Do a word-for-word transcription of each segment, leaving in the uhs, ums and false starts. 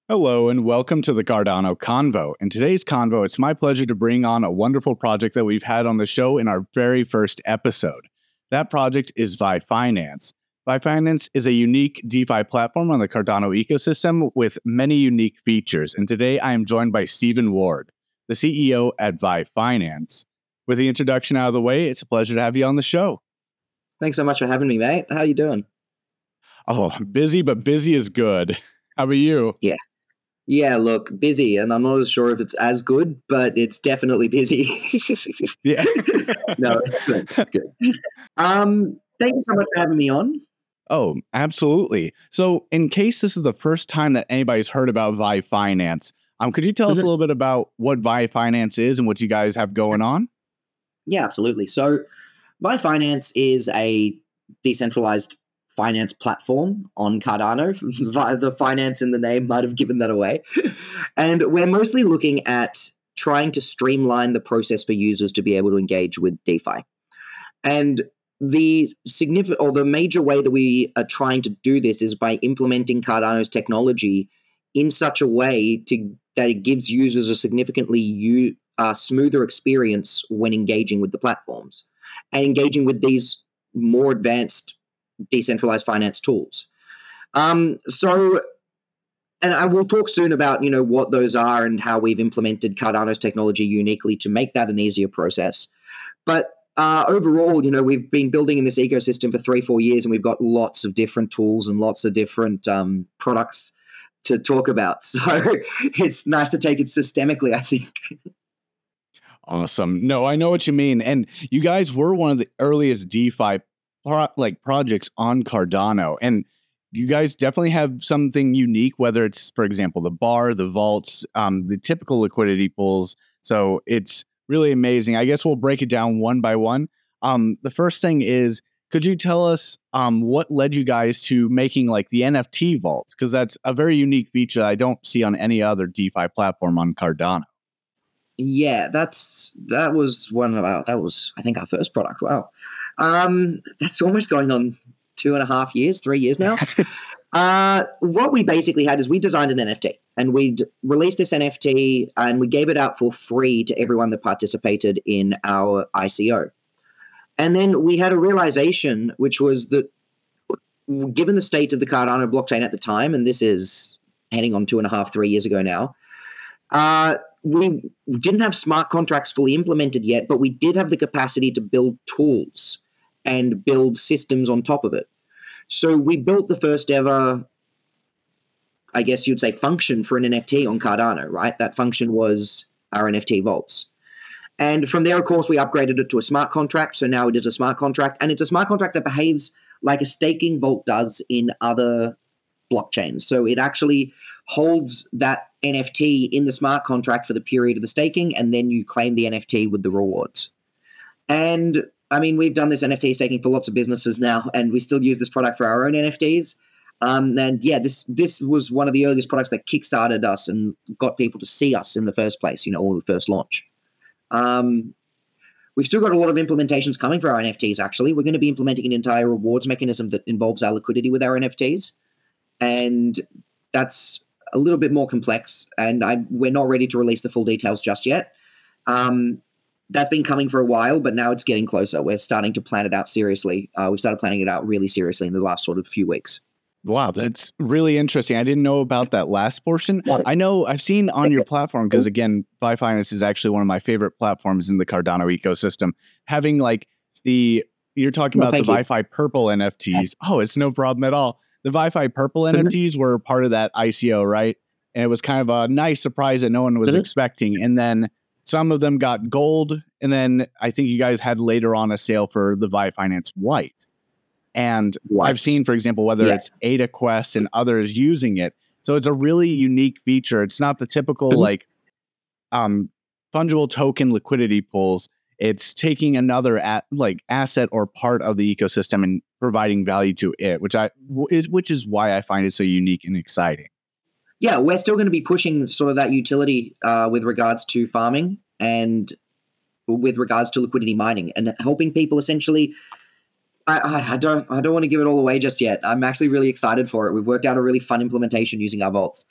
Hello and welcome to the Cardano Convo. In today's Convo, it's my pleasure to bring on a wonderful project that we've had on the show in our very first episode. That project is ViFinance. ViFinance is a unique DeFi platform on the Cardano ecosystem with many unique features. And today I am joined by Stephen Ward, the C E O at ViFinance. With the introduction out of the way, it's a pleasure to have you on the show. Thanks so much for having me, mate. How you doing? Oh, busy, but busy is good. How about you? Yeah. Yeah, look, busy, and I'm not sure if it's as good, but it's definitely busy. Yeah. No, it's good. It's good. Um, thank you so much for having me on. Oh, absolutely. So, in case this is the first time that anybody's heard about ViFinance, um, could you tell us a Mhm. little bit about what ViFinance is and what you guys have going on? Yeah, absolutely. So, MyFinance is a decentralized finance platform on Cardano. Vi- the finance in the name might have given that away. And we're mostly looking at trying to streamline the process for users to be able to engage with DeFi. And the significant or the major way that we are trying to do this is by implementing Cardano's technology in such a way to that it gives users a significantly u- uh, smoother experience when engaging with the platforms and engaging with these more advanced decentralized finance tools. Um, so, and I will talk soon about you know what those are and how we've implemented Cardano's technology uniquely to make that an easier process. But uh, overall, you know, we've been building in this ecosystem for three, four years, and we've got lots of different tools and lots of different um, products to talk about. So it's nice to take it systemically, I think. Awesome. No, I know what you mean. And you guys were one of the earliest DeFi pro- like projects on Cardano. And you guys definitely have something unique, whether it's, for example, the bar, the vaults, um, the typical liquidity pools. So it's really amazing. I guess we'll break it down one by one. Um, the first thing is, could you tell us um, what led you guys to making like the N F T vaults? Because that's a very unique feature I don't see on any other DeFi platform on Cardano. Yeah, that's that was one of our that was I think our first product. Wow, um, that's almost going on two and a half years, three years now. Uh, what we basically had is we designed an N F T and we'd released this N F T and we gave it out for free to everyone that participated in our I C O. And then we had a realization, which was that given the state of the Cardano blockchain at the time, and this is heading on two and a half, three years ago now, uh, we didn't have smart contracts fully implemented yet, but we did have the capacity to build tools and build systems on top of it. So we built the first ever, I guess you'd say, function for an N F T on Cardano, right? That function was our N F T vaults. And from there, of course, we upgraded it to a smart contract. So now it is a smart contract, and it's a smart contract that behaves like a staking vault does in other blockchains. So it actually holds that N F T in the smart contract for the period of the staking, and then you claim the N F T with the rewards. And I mean, we've done this N F T staking for lots of businesses now, and we still use this product for our own N F Ts. Um, and yeah, this this was one of the earliest products that kickstarted us and got people to see us in the first place, you know, or the first launch. Um, we've still got a lot of implementations coming for our N F Ts, actually. We're going to be implementing an entire rewards mechanism that involves our liquidity with our N F Ts. And that's a little bit more complex, and I, we're not ready to release the full details just yet. Um, that's been coming for a while, but now it's getting closer. We're starting to plan it out seriously. Uh, we've started planning it out really seriously in the last sort of few weeks. Wow, that's really interesting. I didn't know about that last portion. I know I've seen on your platform, because again, ViFinance is actually one of my favorite platforms in the Cardano ecosystem. Having like the, you're talking No, about the thank you. ViFi Purple N F Ts. Oh, it's no problem at all. The ViFi Purple Mhm. N F Ts were part of that I C O, right? And it was kind of a nice surprise that no one was Mhm. expecting. And then some of them got gold. And then I think you guys had later on a sale for the ViFinance White. And What? I've seen, for example, whether Yeah. it's Ada Quest and others using it. So it's a really unique feature. It's not the typical Mhm. like um, fungible token liquidity pools. It's taking another at, like asset or part of the ecosystem and providing value to it, which I w- is which is why I find it so unique and exciting. Yeah, we're still going to be pushing sort of that utility uh, with regards to farming and with regards to liquidity mining and helping people essentially. I, I, I don't I don't want to give it all away just yet. I'm actually really excited for it. We've worked out a really fun implementation using our vaults.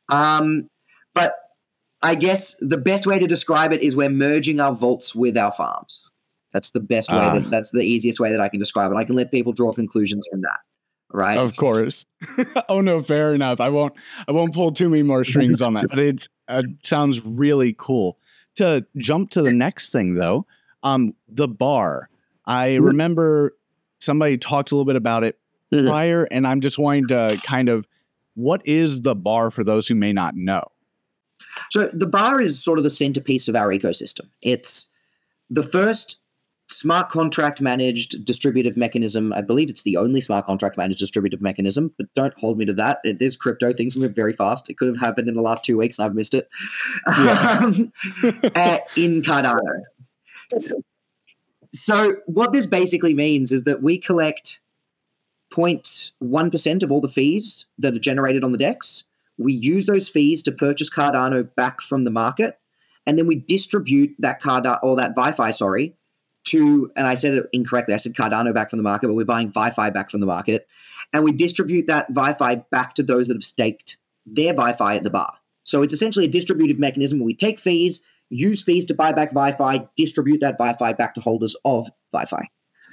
Um, but I guess the best way to describe it is we're merging our vaults with our farms. That's the best way. Ah, That, that's the easiest way that I can describe it. I can let people draw conclusions from that, right? of course. Oh no, fair enough. I won't. I won't pull too many more strings on that. But it's uh, sounds really cool. To jump to the next thing though, um, the bar. I remember somebody talked a little bit about it Mhm. prior, and I'm just wanting to kind of, what is the bar for those who may not know? So the bar is sort of the centerpiece of our ecosystem. It's the first smart contract managed distributive mechanism. I believe it's the only smart contract managed distributive mechanism, but don't hold me to that. It is crypto. Things move very fast. It could have happened in the last two weeks and I've missed it. Yeah. Um, uh, in Cardano. So what this basically means is that we collect zero point one percent of all the fees that are generated on the DEX. We use those fees to purchase Cardano back from the market, and then we distribute that Cardano or that ViFi, sorry, to, and I said it incorrectly, I said Cardano back from the market, but we're buying ViFi back from the market, and we distribute that ViFi back to those that have staked their ViFi at the bar. So it's essentially a distributive mechanism where we take fees, use fees to buy back ViFi, distribute that ViFi back to holders of ViFi.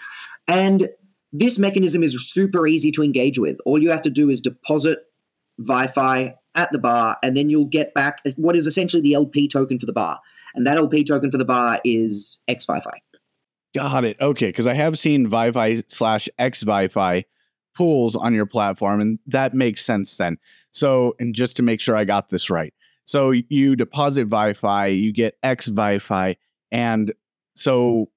And this mechanism is super easy to engage with. All you have to do is deposit ViFi at the bar, and then you'll get back what is essentially the L P token for the bar. And that L P token for the bar is X ViFi. Got it. Okay, because I have seen ViFi slash X ViFi pools on your platform, and that makes sense then. So, and just to make sure I got this right. So you deposit ViFi, you get X ViFi, and so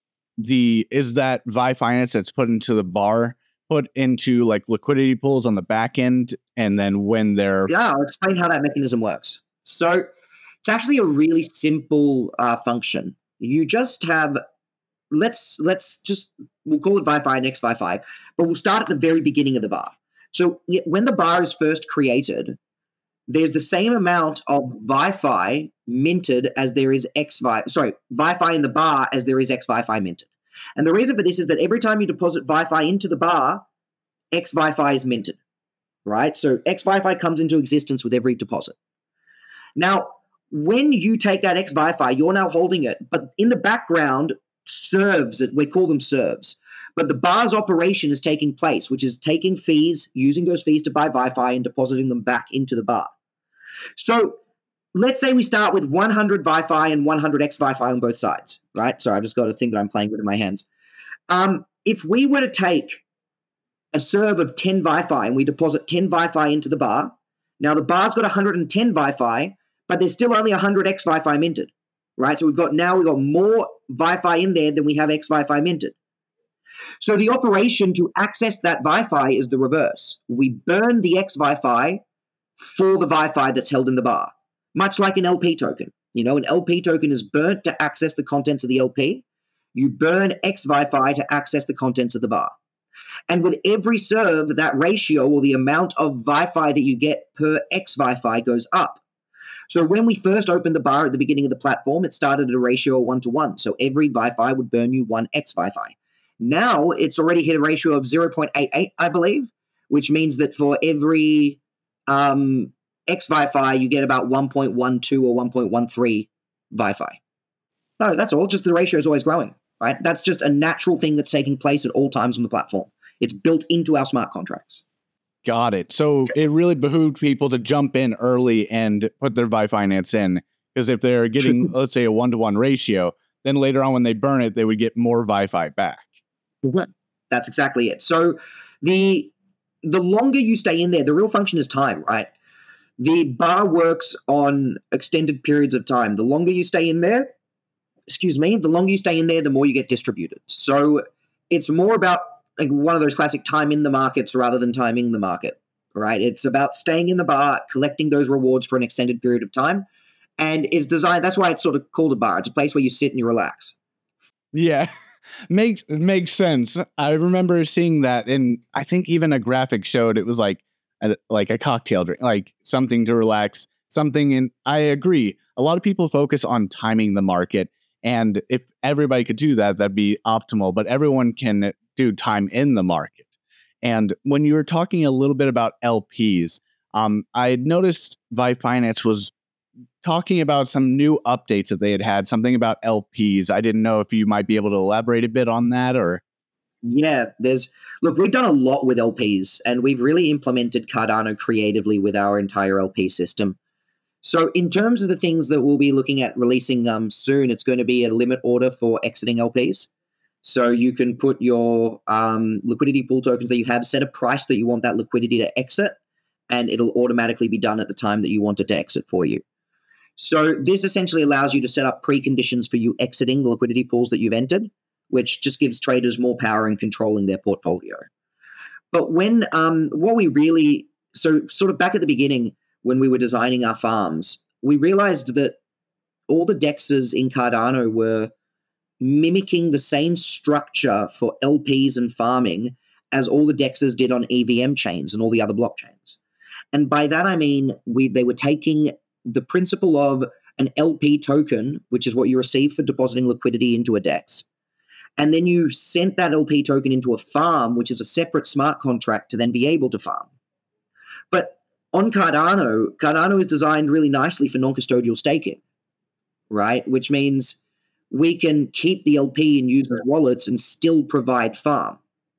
the is that ViFi finance that's put into the bar put into like liquidity pools on the back end, and then when they're Yeah, I'll explain how that mechanism works. So it's actually a really simple uh, function. You just have let's let's just we'll call it ViFi and X ViFi, but we'll start at the very beginning of the bar. So when the bar is first created, there's the same amount of ViFi minted as there is X ViFi, sorry, ViFi in the bar as there is X ViFi minted. And the reason for this is that every time you deposit ViFi into the bar, X ViFi is minted, right? So X ViFi comes into existence with every deposit. Now, when you take that X ViFi, you're now holding it, but in the background, serves, we call them serves, but the bar's operation is taking place, which is taking fees, using those fees to buy ViFi and depositing them back into the bar. So let's say we start with one hundred ViFi and one hundred X ViFi on both sides, right? Sorry, I've just got a thing that I'm playing with in my hands. Um, if we were to take a serve of ten ViFi and we deposit ten ViFi into the bar, now the bar's got one hundred ten ViFi, but there's still only one hundred X ViFi minted, right? So we've got now we've got more ViFi in there than we have X ViFi minted. So the operation to access that ViFi is the reverse. We burn the X ViFi for the ViFi that's held in the bar, much like an L P token. You know, an L P token is burnt to access the contents of the L P. You burn X ViFi to access the contents of the bar. And with every serve, that ratio or the amount of ViFi that you get per X ViFi goes up. So when we first opened the bar at the beginning of the platform, it started at a ratio of one to one. So every ViFi would burn you one X ViFi. Now it's already hit a ratio of zero point eight eight, I believe, which means that for every um, X ViFi, you get about one point one two or one point one three ViFi. No, that's all. Just the ratio is always growing, right? That's just a natural thing that's taking place at all times on the platform. It's built into our smart contracts. Got it. So it really behooved people to jump in early and put their ViFi finance in, because if they're getting, let's say, a one-to-one ratio, then later on when they burn it, they would get more ViFi back. That's exactly it. So the the longer you stay in there, the real function is time, right? The bar works on extended periods of time. The longer you stay in there, excuse me, the longer you stay in there, the more you get distributed. So it's more about like one of those classic time in the markets rather than timing the market, right? It's about staying in the bar, collecting those rewards for an extended period of time. And it's designed, that's why it's sort of called a bar. It's a place where you sit and you relax. Yeah. Makes makes sense. I remember seeing that, and I think even a graphic showed it was like a, like a cocktail drink, like something to relax, something. And I agree. A lot of people focus on timing the market, and if everybody could do that, that'd be optimal. But everyone can do time in the market. And when you were talking a little bit about L Ps, Um, I had noticed Vi Finance was talking about some new updates that they had had, something about L Ps. I didn't know if you might be able to elaborate a bit on that, or Yeah, there's look, we've done a lot with L Ps, and we've really implemented Cardano creatively with our entire L P system. So, in terms of the things that we'll be looking at releasing um, soon, it's going to be a limit order for exiting L Ps. So, you can put your um, liquidity pool tokens that you have, set a price that you want that liquidity to exit, and it'll automatically be done at the time that you want it to exit for you. So, this essentially allows you to set up preconditions for you exiting the liquidity pools that you've entered, which just gives traders more power in controlling their portfolio. But when um, what we really so sort of back at the beginning when we were designing our farms, we realized that all the dexes in Cardano were mimicking the same structure for L Ps and farming as all the dexes did on E V M chains and all the other blockchains. And by that I mean we they were taking the principle of an L P token, which is what you receive for depositing liquidity into a dex, and then you sent that L P token into a farm, which is a separate smart contract to then be able to farm. But on Cardano, Cardano is designed really nicely for non-custodial staking, right? Which means we can keep the L P in users' wallets and still provide farm.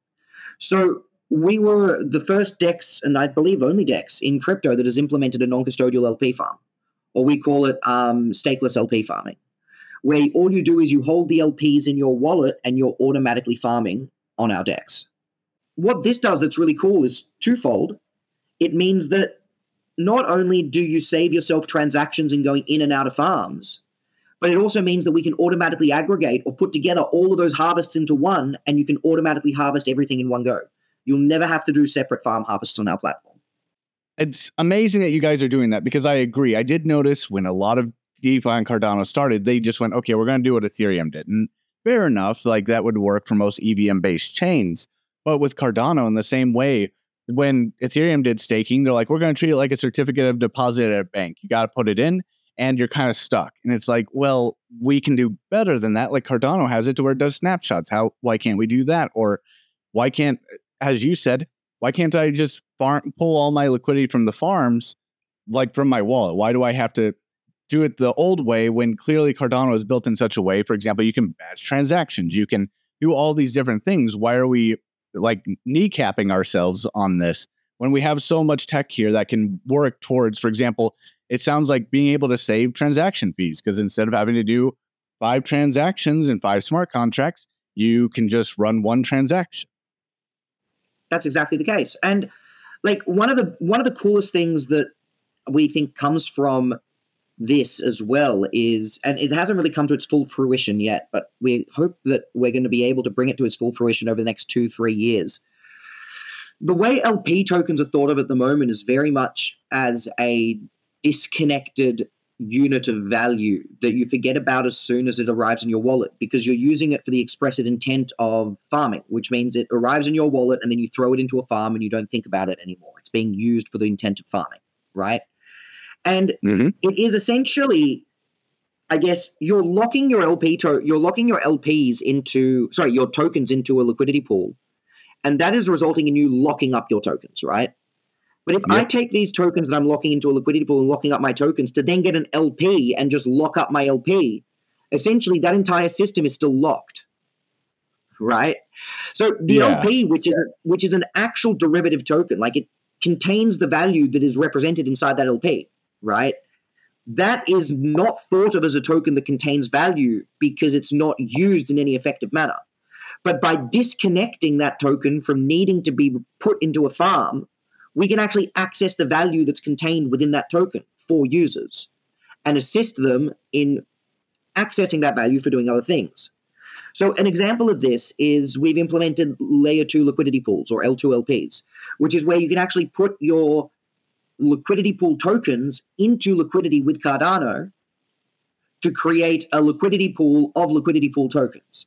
So we were the first DEX, and I believe only DEX, in crypto that has implemented a non-custodial L P farm, or we call it um, stakeless L P farming, where all you do is you hold the L Ps in your wallet and you're automatically farming on our DEX. What this does that's really cool is twofold. It means that not only do you save yourself transactions in going in and out of farms, but it also means that we can automatically aggregate or put together all of those harvests into one, and you can automatically harvest everything in one go. You'll never have to do separate farm harvests on our platform. it's amazing that you guys are doing that, because I agree. I did notice when a lot of DeFi and Cardano started, they just went, okay, we're going to do what Ethereum did. And fair enough, like that would work for most E V M-based chains. But with Cardano, in the same way, when Ethereum did staking, they're like, we're going to treat it like a certificate of deposit at a bank. You got to put it in, and you're kind of stuck. And it's like, well, we can do better than that. Like Cardano has it to where it does snapshots. How? Why can't we do that? Or why can't, as you said, why can't I just farm, pull all my liquidity from the farms, like from my wallet? Why do I have to do it the old way when clearly Cardano is built in such a way? For example, you can batch transactions, you can do all these different things. Why are we like kneecapping ourselves on this when we have so much tech here that can work towards, for example, it sounds like being able to save transaction fees, because instead of having to do five transactions and five smart contracts, you can just run one transaction. That's exactly the case. And like one of the one of the coolest things that we think comes from this as well is, and it hasn't really come to its full fruition yet, but we hope that we're going to be able to bring it to its full fruition over the next two, three years. The way L P tokens are thought of at the moment is very much as a disconnected unit of value that you forget about as soon as it arrives in your wallet, because you're using it for the expressed intent of farming, which means it arrives in your wallet and then you throw it into a farm and you don't think about it anymore. It's being used for the intent of farming, right? And mm-hmm. It is essentially, I guess, you're locking your L P to- you're locking your L Ps into, sorry, your tokens into a liquidity pool, and that is resulting in you locking up your tokens, right? But if yep. I take these tokens that I'm locking into a liquidity pool and locking up my tokens to then get an L P and just lock up my L P, essentially that entire system is still locked, right? So the yeah. L P, which is which is an actual derivative token, like it contains the value that is represented inside that L P, right? That is not thought of as a token that contains value because it's not used in any effective manner. But by disconnecting that token from needing to be put into a farm, we can actually access the value that's contained within that token for users and assist them in accessing that value for doing other things. So an example of this is we've implemented layer two liquidity pools, or L two L Ps, which is where you can actually put your liquidity pool tokens into liquidity with Cardano to create a liquidity pool of liquidity pool tokens.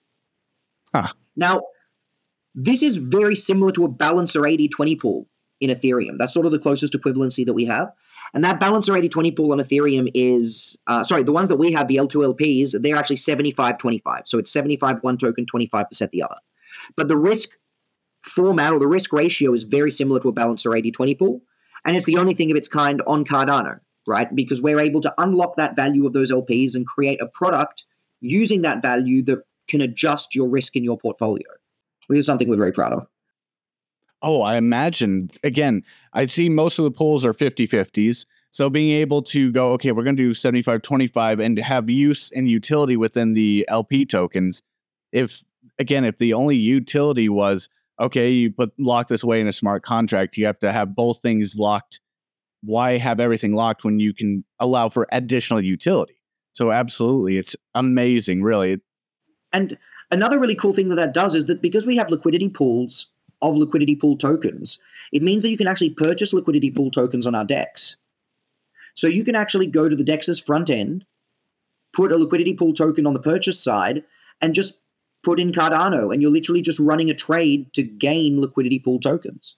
Huh. Now, this is very similar to a Balancer eighty twenty pool in Ethereum. That's sort of the closest equivalency that we have. And that Balancer eighty twenty pool on Ethereum is, uh, sorry, the ones that we have, the L two L Ps, they're actually seventy-five twenty-five. So it's seventy-five one token, twenty-five percent the other. But the risk format or the risk ratio is very similar to a Balancer eighty twenty pool. And it's the only thing of its kind on Cardano, right? Because we're able to unlock that value of those L Ps and create a product using that value that can adjust your risk in your portfolio, which is something we're very proud of. Oh, I imagine. Again, I see most of the pools are fifty-fifties. So being able to go, okay, we're going to do seventy-five twenty-five and have use and utility within the L P tokens. If, again, if the only utility was, okay, you put lock this away in a smart contract, you have to have both things locked. Why have everything locked when you can allow for additional utility? So absolutely, it's amazing, really. And another really cool thing that that does is that because we have liquidity pools of liquidity pool tokens, it means that you can actually purchase liquidity pool tokens on our DEX. So you can actually go to the DEX's front end, put a liquidity pool token on the purchase side, and just put in Cardano, and you're literally just running a trade to gain liquidity pool tokens.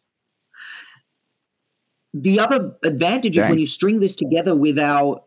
The other advantage Dang. is when you string this together with our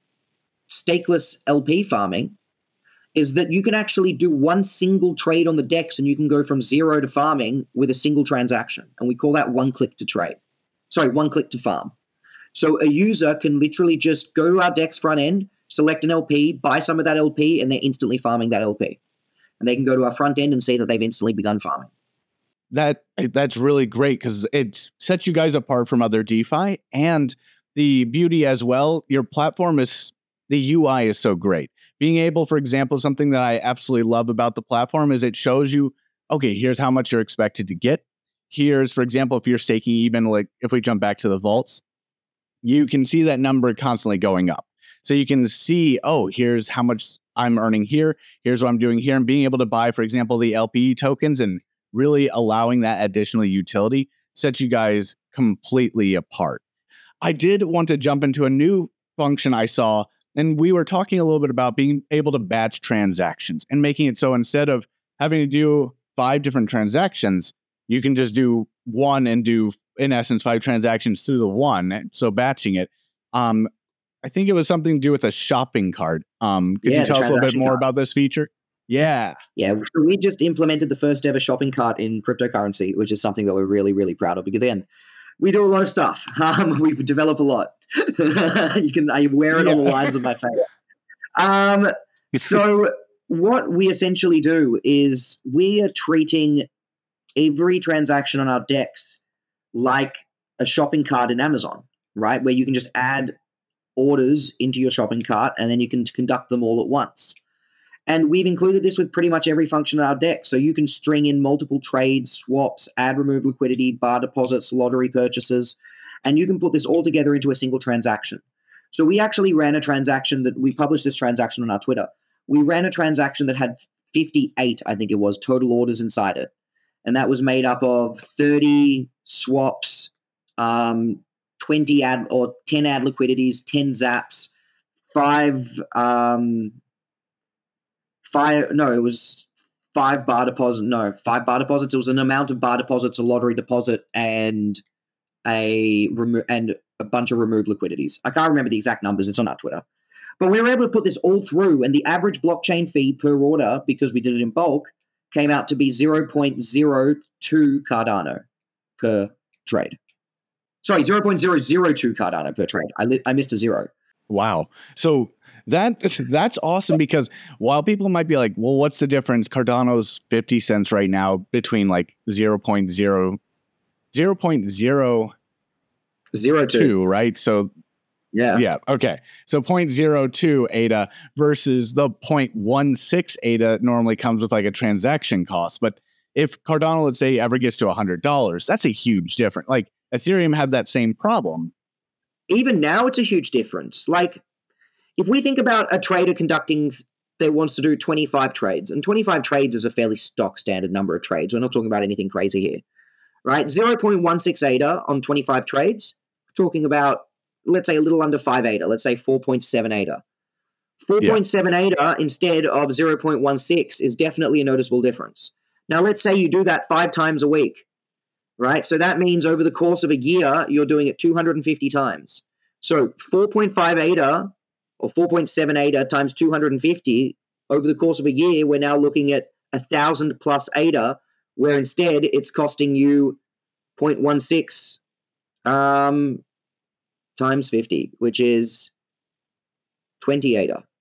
stakeless L P farming, is that you can actually do one single trade on the DEX and you can go from zero to farming with a single transaction. And we call that one click to trade. Sorry, one click to farm. So a user can literally just go to our DEX front end, select an L P, buy some of that L P, and they're instantly farming that L P. And they can go to our front end and see that they've instantly begun farming. That that's really great because it sets you guys apart from other DeFi, and the beauty as well, your platform is, the U I is so great. Being able, for example, something that I absolutely love about the platform is it shows you, okay, here's how much you're expected to get. Here's, for example, if you're staking, even like if we jump back to the vaults, you can see that number constantly going up. So you can see, oh, here's how much I'm earning here. Here's what I'm doing here. And being able to buy, for example, the L P tokens and really allowing that additional utility sets you guys completely apart. I did want to jump into a new function I saw, and we were talking a little bit about being able to batch transactions and making it so instead of having to do five different transactions, you can just do one and do, in essence, five transactions through the one. So batching it. Um, I think it was something to do with a shopping cart. Um, could Yeah, you the tell us a little bit transaction more cart. about this feature? Yeah. Yeah, so we just implemented the first ever shopping cart in cryptocurrency, which is something that we're really, really proud of because, again, we do a lot of stuff. Um, we've developed a lot. You can I wear it Yeah. on the lines of my face. Um, so what we essentially do is we are treating every transaction on our DEX like a shopping cart in Amazon, right? Where you can just add orders into your shopping cart and then you can conduct them all at once. And we've included this with pretty much every function on our deck. So you can string in multiple trades, swaps, add, remove liquidity, bar deposits, lottery purchases, and you can put this all together into a single transaction. So we actually ran a transaction that we published this transaction on our Twitter. We ran a transaction that had fifty-eight, I think it was, total orders inside it. And that was made up of thirty swaps, um, twenty ad or ten ad liquidities, ten zaps, five, um, five, no, it was five bar deposit, no, five bar deposits. It was an amount of bar deposits, a lottery deposit, and a remo- and a bunch of removed liquidities. I can't remember the exact numbers. It's on our Twitter. But we were able to put this all through, and the average blockchain fee per order, because we did it in bulk, came out to be zero point zero two Cardano per trade. Sorry, zero point zero zero two Cardano per trade. I, li- I missed a zero. Wow. So that that's awesome because while people might be like, well, what's the difference? Cardano's fifty cents right now between like zero point zero, zero point zero Zero two. two, right? So Yeah. yeah, okay. So zero point zero two A D A versus the zero point one six A D A normally comes with like a transaction cost. But if Cardano, let's say, ever gets to one hundred dollars, that's a huge difference. Like Ethereum had that same problem. Even now, it's a huge difference. Like, if we think about a trader conducting that wants to do twenty-five trades, and twenty-five trades is a fairly stock standard number of trades. We're not talking about anything crazy here, right? zero point one six A D A on twenty-five trades, we're talking about, let's say, a little under five A D A. Let's say four point seven A D A. four point seven A D A instead of zero point one six is definitely a noticeable difference. Now, let's say you do that five times a week, right? So that means over the course of a year, you're doing it two hundred fifty times. So four point five A D A or four point seven A D A times two hundred fifty, over the course of a year, we're now looking at one thousand plus A D A, where instead it's costing you zero point one six Um, times fifty, which is twenty A D A.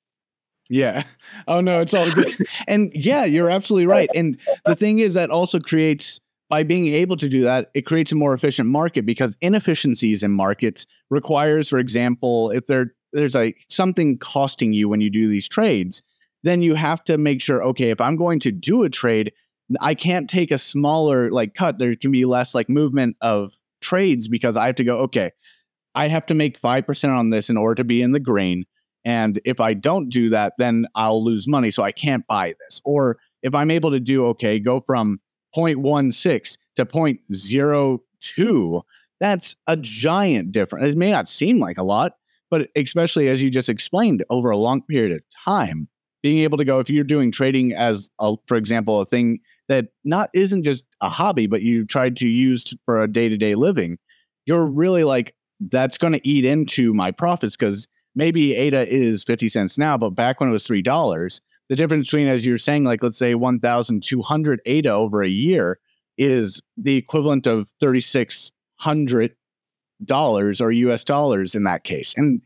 Yeah. Oh no, it's all good. And yeah, you're absolutely right. And the thing is that also creates, by being able to do that, it creates a more efficient market, because inefficiencies in markets requires, for example, if there there's like something costing you when you do these trades, then you have to make sure, okay, if I'm going to do a trade, I can't take a smaller like cut. There can be less like movement of trades, because I have to go, okay, I have to make five percent on this in order to be in the green. And if I don't do that, then I'll lose money. So I can't buy this. Or if I'm able to do, okay, go from zero point one six to zero point zero two, that's a giant difference. It may not seem like a lot, but especially as you just explained, over a long period of time, being able to go, if you're doing trading as, a, for example, a thing that not isn't just a hobby, but you tried to use for a day-to-day living, you're really like, that's going to eat into my profits, because maybe A D A is fifty cents now, but back when it was three dollars, the difference between, as you're saying, like, let's say one thousand two hundred A D A over a year is the equivalent of three thousand six hundred dollars or U S dollars in that case. And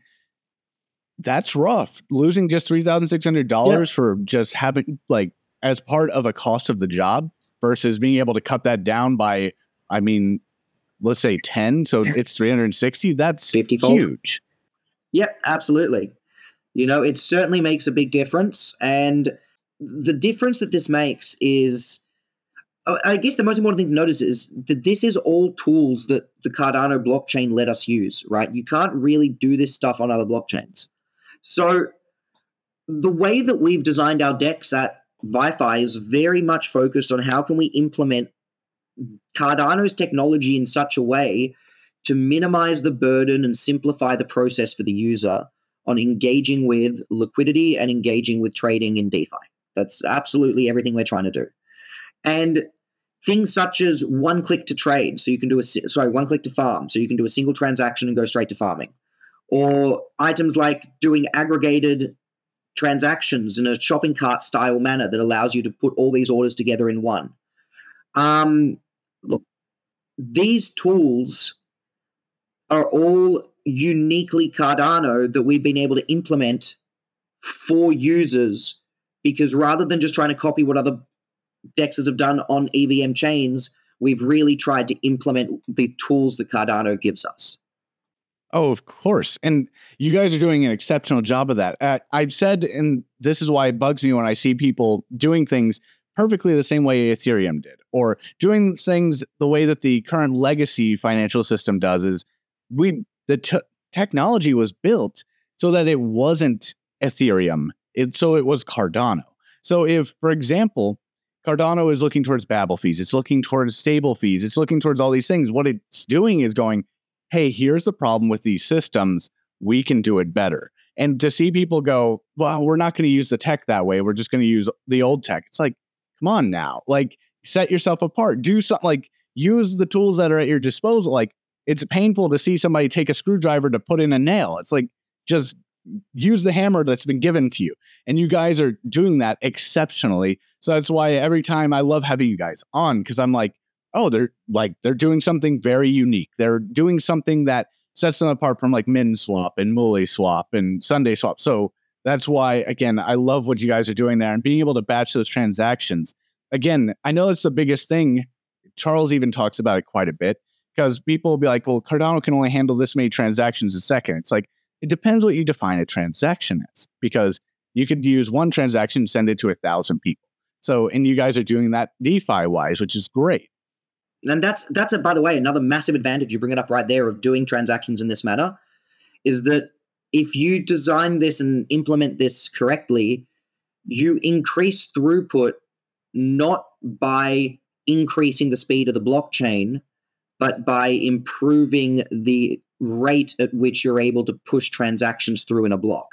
that's rough. Losing just three thousand six hundred dollars yeah. for just having, like, as part of a cost of the job, versus being able to cut that down by, I mean, let's say ten. So it's three hundred sixty. That's fifty-fold. Huge. Yep, absolutely. You know, it certainly makes a big difference. And the difference that this makes is, I guess the most important thing to notice is that this is all tools that the Cardano blockchain let us use, right? You can't really do this stuff on other blockchains. So the way that we've designed our decks at ViFi is very much focused on how can we implement Cardano's technology in such a way to minimize the burden and simplify the process for the user on engaging with liquidity and engaging with trading in DeFi. That's absolutely everything we're trying to do. And things such as one click to trade, so you can do a sorry, one click to farm, so you can do a single transaction and go straight to farming. Or items like doing aggregated transactions in a shopping cart style manner that allows you to put all these orders together in one. Um, look, these tools are all uniquely Cardano that we've been able to implement for users, because rather than just trying to copy what other dexes have done on E V M chains, we've really tried to implement the tools that Cardano gives us. Oh, of course. And you guys are doing an exceptional job of that. Uh, I've said, and this is why it bugs me when I see people doing things perfectly the same way Ethereum did, or doing things the way that the current legacy financial system does, is we the t- technology was built so that it wasn't Ethereum. It, so it was Cardano. So if, for example, Cardano is looking towards Babel fees, it's looking towards stable fees, it's looking towards all these things, what it's doing is going, hey, here's the problem with these systems. We can do it better. And to see people go, well, we're not going to use the tech that way. We're just going to use the old tech. It's like, come on now. Like, set yourself apart. Do something, like, use the tools that are at your disposal. Like, it's painful to see somebody take a screwdriver to put in a nail. It's like, just use the hammer that's been given to you. And you guys are doing that exceptionally. So that's why every time I love having you guys on, because I'm like, oh, they're like, they're doing something very unique. They're doing something that sets them apart from like MinSwap and Mule Swap and Sunday Swap. So that's why, again, I love what you guys are doing there, and being able to batch those transactions. Again, I know it's the biggest thing. Charles even talks about it quite a bit, because people will be like, well, Cardano can only handle this many transactions a second. It's like, it depends what you define a transaction as, because you could use one transaction and send it to a thousand people. So, and you guys are doing that DeFi wise, which is great. And that's, that's a, by the way, another massive advantage, you bring it up right there, of doing transactions in this manner, is that if you design this and implement this correctly, you increase throughput not by increasing the speed of the blockchain, but by improving the rate at which you're able to push transactions through in a block,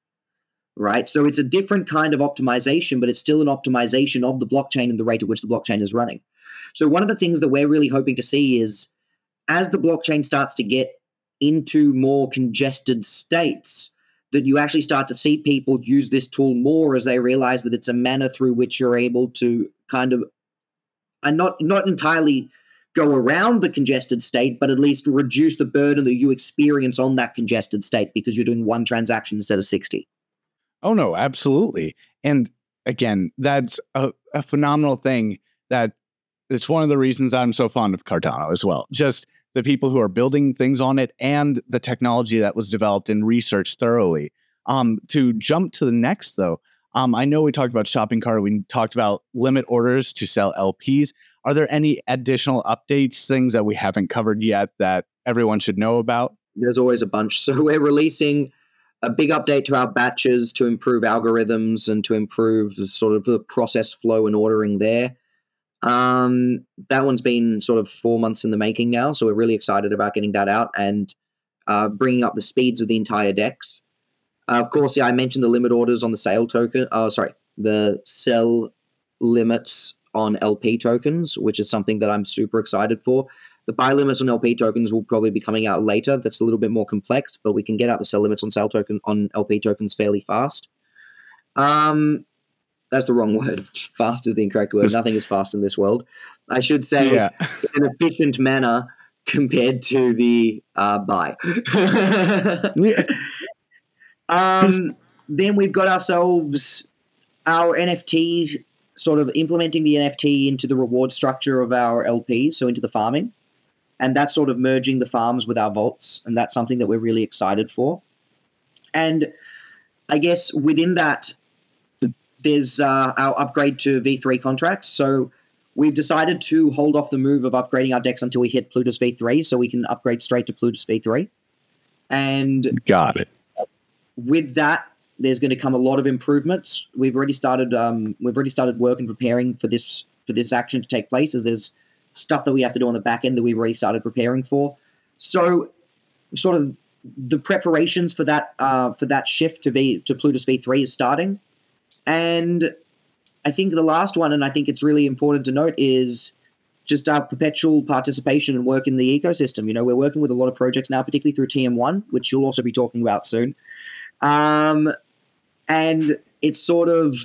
right? So it's a different kind of optimization, but it's still an optimization of the blockchain and the rate at which the blockchain is running. So one of the things that we're really hoping to see is, as the blockchain starts to get into more congested states, that you actually start to see people use this tool more, as they realize that it's a manner through which you're able to kind of, and not not entirely go around the congested state, but at least reduce the burden that you experience on that congested state because you're doing one transaction instead of sixty. Oh, no, absolutely. And again, that's a, a phenomenal thing that it's one of the reasons I'm so fond of Cardano as well. Just the people who are building things on it and the technology that was developed and researched thoroughly. Um, to jump to the next, though, um, I know we talked about shopping cart. We talked about limit orders to sell L Ps. Are there any additional updates, things that we haven't covered yet that everyone should know about? There's always a bunch. So we're releasing a big update to our batches to improve algorithms and to improve the sort of the process flow and ordering there. Um, that one's been sort of four months in the making now, so we're really excited about getting that out and uh, bringing up the speeds of the entire DEX. Uh, of course, yeah, I mentioned the limit orders on the sale token. Oh, sorry, the sell limits on L P tokens, which is something that I'm super excited for. The buy limits on L P tokens will probably be coming out later. That's a little bit more complex, but we can get out the sell limits on sale token on L P tokens fairly fast. Um, that's the wrong word. Fast is the incorrect word. Nothing is fast in this world. I should say Yeah. in an efficient manner compared to the uh, buy. Yeah. um, then we've got ourselves our N F Ts, sort of implementing the N F T into the reward structure of our L Ps, so into the farming. And that's sort of merging the farms with our vaults. And that's something that we're really excited for. And I guess within that, there's uh, our upgrade to V three contracts. So we've decided to hold off the move of upgrading our decks until we hit Plutus V three, so we can upgrade straight to Plutus V three. And got it. With that, there's going to come a lot of improvements. We've already started. Um, we've already started work and preparing for this for this action to take place. As there's stuff that we have to do on the back end that we've already started preparing for. So, sort of the preparations for that uh, for that shift to V to Plutus V three is starting. And I think the last one, and I think it's really important to note, is just our perpetual participation and work in the ecosystem. You know, we're working with a lot of projects now, particularly through T M one, which you'll also be talking about soon. Um, and it's sort of,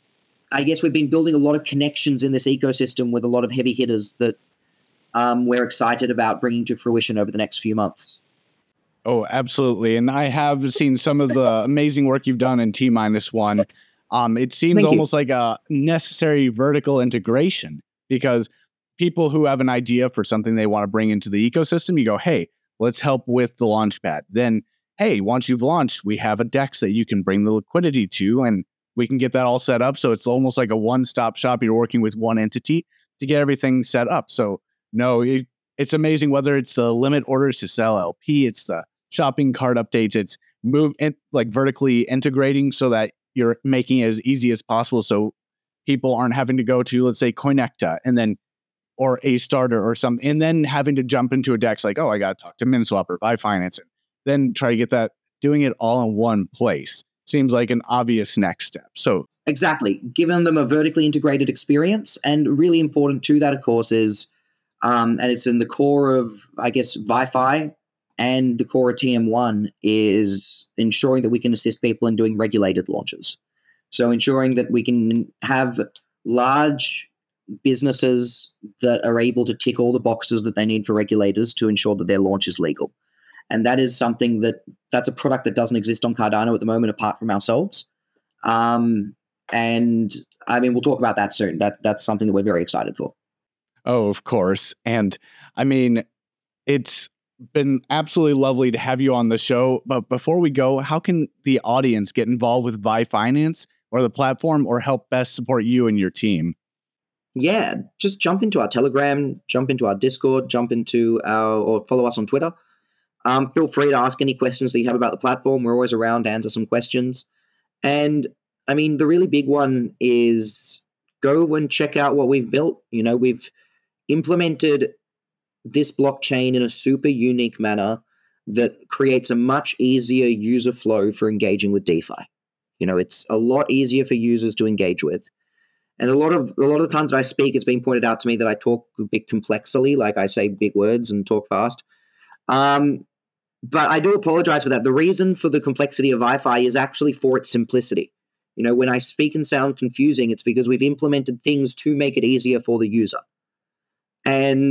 I guess we've been building a lot of connections in this ecosystem with a lot of heavy hitters that um, we're excited about bringing to fruition over the next few months. Oh, absolutely. And I have seen some of the amazing work you've done in T minus one. Um, it seems Thank you. almost like a necessary vertical integration because people who have an idea for something they want to bring into the ecosystem, you go, hey, let's help with the launchpad. Then, hey, once you've launched, we have a DEX that you can bring the liquidity to, and we can get that all set up. So it's almost like a one-stop shop. You're working with one entity to get everything set up. So no, it, it's amazing whether it's the limit orders to sell L P, it's the shopping cart updates, it's move in, like vertically integrating so that you're making it as easy as possible so people aren't having to go to, let's say, Coinecta and then or a starter or something, and then having to jump into a DEX like, oh, I got to talk to MinSwap or Binance, and then try to get that, doing it all in one place seems like an obvious next step. So exactly, giving them a vertically integrated experience, and really important to that, of course, is, um, and it's in the core of, I guess, Wi-Fi and the core of T M one is ensuring that we can assist people in doing regulated launches. So ensuring that we can have large businesses that are able to tick all the boxes that they need for regulators to ensure that their launch is legal. And that is something that, that's a product that doesn't exist on Cardano at the moment apart from ourselves. Um, and I mean, we'll talk about that soon. That That's something that we're very excited for. Oh, of course. And I mean, it's been absolutely lovely to have you on the show. But before we go, how can the audience get involved with Vi Finance or the platform or help best support you and your team? Yeah, just jump into our Telegram, jump into our Discord, jump into our, or follow us on Twitter. Um, feel free to ask any questions that you have about the platform. We're always around to answer some questions. And I mean, the really big one is go and check out what we've built. You know, we've implemented this blockchain in a super unique manner that creates a much easier user flow for engaging with DeFi. You know, it's a lot easier for users to engage with. And a lot of a lot of the times that I speak, it's been pointed out to me that I talk a bit complexly, like I say big words and talk fast. Um, but I do apologize for that. The reason for the complexity of Wi-Fi is actually for its simplicity. You know, when I speak and sound confusing, it's because we've implemented things to make it easier for the user. And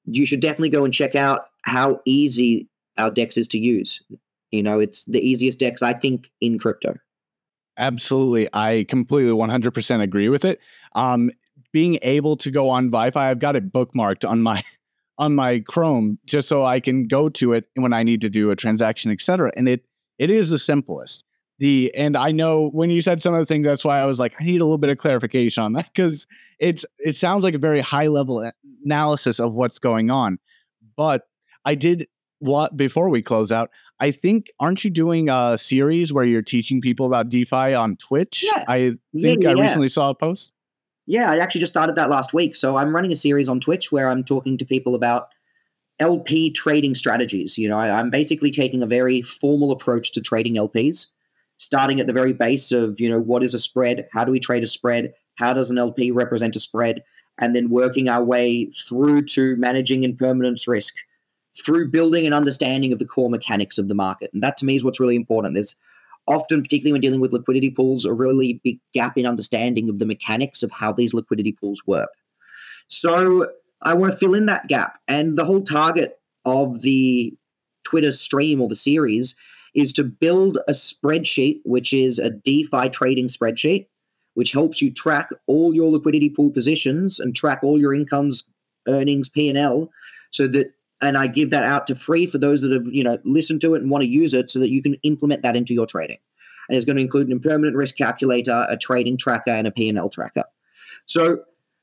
you should definitely go and check out how easy our DEX is to use. You know, it's the easiest DEX, I think, in crypto. Absolutely. I completely one hundred percent agree with it. Um, being able to go on ViFi, I've got it bookmarked on my on my Chrome just so I can go to it when I need to do a transaction, et cetera. And it it is the simplest. The and I know when you said some of the things, that's why I was like, I need a little bit of clarification on that, because it's it sounds like a very high level analysis of what's going on. But I did what before we close out. I think, aren't you doing a series where you're teaching people about DeFi on Twitch? Yeah. I Yeah, think yeah, I yeah. recently saw a post. Yeah, I actually just started that last week. So I'm running a series on Twitch where I'm talking to people about L P trading strategies. You know, I, I'm basically taking a very formal approach to trading L Ps, starting at the very base of, you know, what is a spread? How do we trade a spread? How does an L P represent a spread? And then working our way through to managing impermanence risk, through building an understanding of the core mechanics of the market. And that to me is what's really important. There's often, particularly when dealing with liquidity pools, a really big gap in understanding of the mechanics of how these liquidity pools work. So I want to fill in that gap. And the whole target of the Twitter stream or the series is to build a spreadsheet, which is a DeFi trading spreadsheet, which helps you track all your liquidity pool positions and track all your incomes, earnings, P and L, so that, and I give that out to free for those that have, you know, listened to it and want to use it so that you can implement that into your trading. And it's going to include an impermanent risk calculator, a trading tracker, and a P and L tracker. So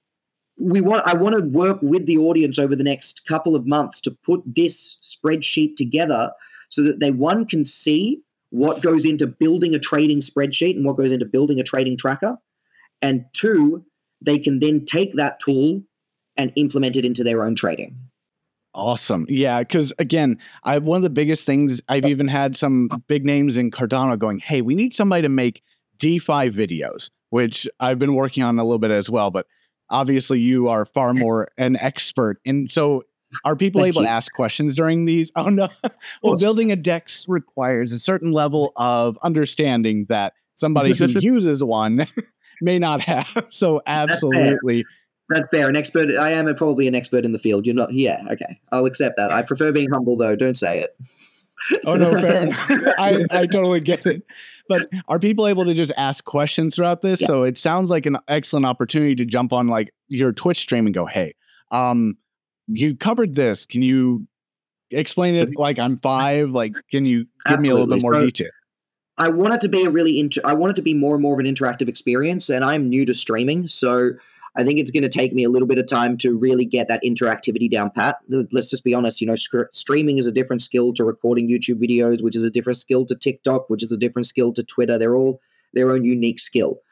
we want, I want to work with the audience over the next couple of months to put this spreadsheet together so that they, one, can see what goes into building a trading spreadsheet and what goes into building a trading tracker. And two, they can then take that tool and implement it into their own trading. Awesome. Yeah, because again, I one of the biggest things, I've even had some big names in Cardano going, hey, we need somebody to make DeFi videos, which I've been working on a little bit as well. But obviously you are far more an expert. And so are people Thank able you. to ask questions during these? Oh, no. Well, building a DEX requires a certain level of understanding that somebody who uses one may not have. So absolutely. That's fair. An expert. I am a, probably an expert in the field. You're not. Yeah. Okay. I'll accept that. I prefer being humble, though. Don't say it. Oh, no, fair enough. I, I totally get it. But are people able to just ask questions throughout this? Yeah. So it sounds like an excellent opportunity to jump on like your Twitch stream and go, hey, um, you covered this. Can you explain it like I'm five? Like, can you give Absolutely. me a little bit more so, detail? I want it to be a really, inter- I want it to be more and more of an interactive experience. And I'm new to streaming. So I think it's going to take me a little bit of time to really get that interactivity down pat. Let's just be honest, you know, sc- streaming is a different skill to recording YouTube videos, which is a different skill to TikTok, which is a different skill to Twitter. They're all their own unique skill.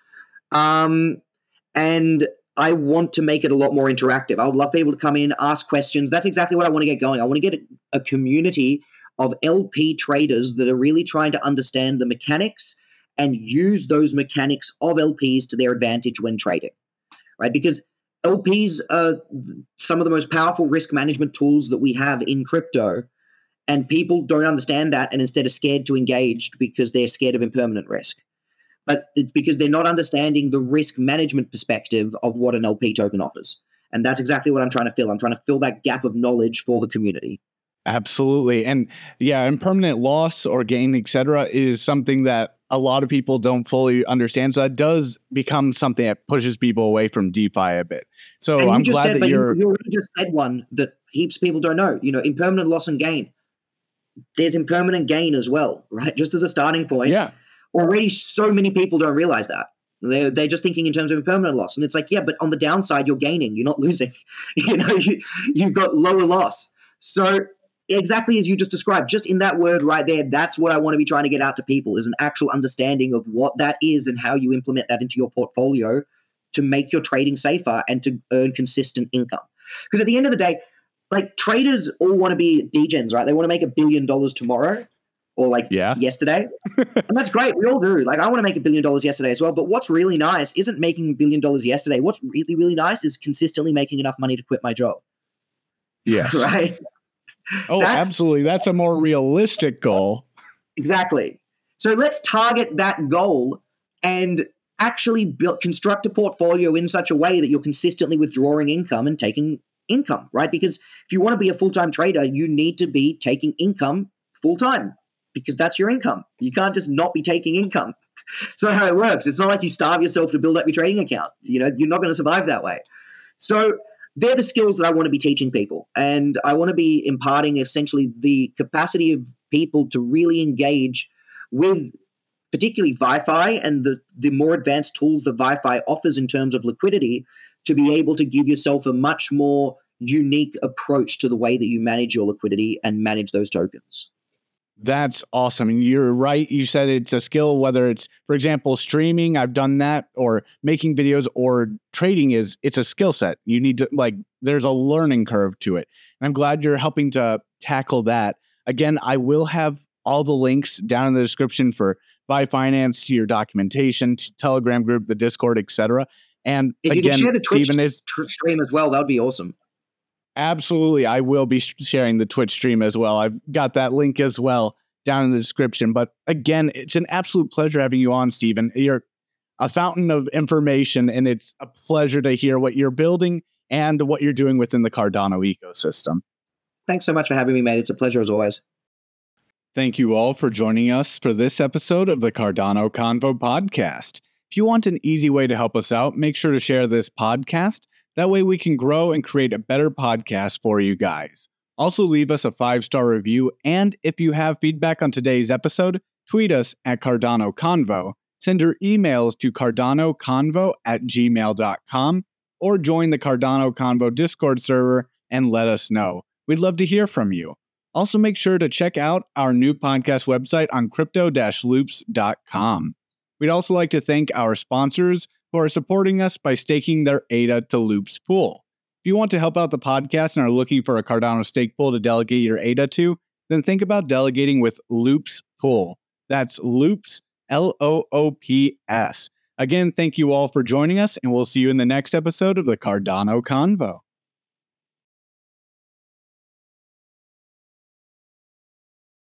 Um, and I want to make it a lot more interactive. I would love people to come in, ask questions. That's exactly what I want to get going. I want to get a, a community of L P traders that are really trying to understand the mechanics and use those mechanics of L Ps to their advantage when trading. Right? Because L Ps are some of the most powerful risk management tools that we have in crypto, and people don't understand that and instead are scared to engage because they're scared of impermanent risk. But it's because they're not understanding the risk management perspective of what an L P token offers. And that's exactly what I'm trying to fill. I'm trying to fill that gap of knowledge for the community. Absolutely. And yeah, impermanent loss or gain, et cetera, is something that a lot of people don't fully understand. So that does become something that pushes people away from DeFi a bit. So I'm glad said, that you're... You already just said one that heaps of people don't know. You know, impermanent loss and gain. There's impermanent gain as well, right? Just as a starting point. Yeah. Already so many people don't realize that. They're, they're just thinking in terms of impermanent loss. And it's like, yeah, but on the downside, you're gaining. You're not losing. You know, you, you've got lower loss. So exactly as you just described, just in that word right there, that's what I want to be trying to get out to people, is an actual understanding of what that is and how you implement that into your portfolio to make your trading safer and to earn consistent income. Because at the end of the day, like traders all want to be degens, right? They want to make a billion dollars tomorrow or like yeah. yesterday. And that's great. We all do. Like I want to make a billion dollars yesterday as well. But what's really nice isn't making a billion dollars yesterday. What's really, really nice is consistently making enough money to quit my job. Yes. Right? Oh, that's, absolutely. That's a more realistic goal. Exactly. So let's target that goal and actually build, construct a portfolio in such a way that you're consistently withdrawing income and taking income, right? Because if you want to be a full-time trader, you need to be taking income full-time because that's your income. You can't just not be taking income. It's not how it works. It's not like you starve yourself to build up your trading account. You know, you're not going to survive that way. So they're the skills that I want to be teaching people. And I want to be imparting essentially the capacity of people to really engage with particularly ViFi and the, the more advanced tools that ViFi offers in terms of liquidity to be able to give yourself a much more unique approach to the way that you manage your liquidity and manage those tokens. That's awesome. And you're right. You said it's a skill, whether it's, for example, streaming, I've done that, or making videos, or trading is, it's a skill set. You need to, like, there's a learning curve to it. And I'm glad you're helping to tackle that. Again, I will have all the links down in the description for ViFinance, to your documentation, to Telegram group, the Discord, et cetera. And if you again, can share the Twitch Stephen is tr- stream as well, that would be awesome. Absolutely. I will be sharing the Twitch stream as well. I've got that link as well down in the description. But again, it's an absolute pleasure having you on, Stephen. You're a fountain of information, and it's a pleasure to hear what you're building and what you're doing within the Cardano ecosystem. Thanks so much for having me, mate. It's a pleasure as always. Thank you all for joining us for this episode of the Cardano Convo podcast. If you want an easy way to help us out, make sure to share this podcast. That way we can grow and create a better podcast for you guys. Also, leave us a five-star review, and if you have feedback on today's episode, tweet us at Cardano Convo, send your emails to cardanoconvo at gmail dot com, or join the Cardano Convo Discord server and let us know. We'd love to hear from you. Also, make sure to check out our new podcast website on crypto dash loops dot com. We'd also like to thank our sponsors who are supporting us by staking their A D A to Loops pool. If you want to help out the podcast and are looking for a Cardano stake pool to delegate your A D A to, then think about delegating with Loops Pool. That's Loops, L O O P S. Again, thank you all for joining us, and we'll see you in the next episode of the Cardano Convo.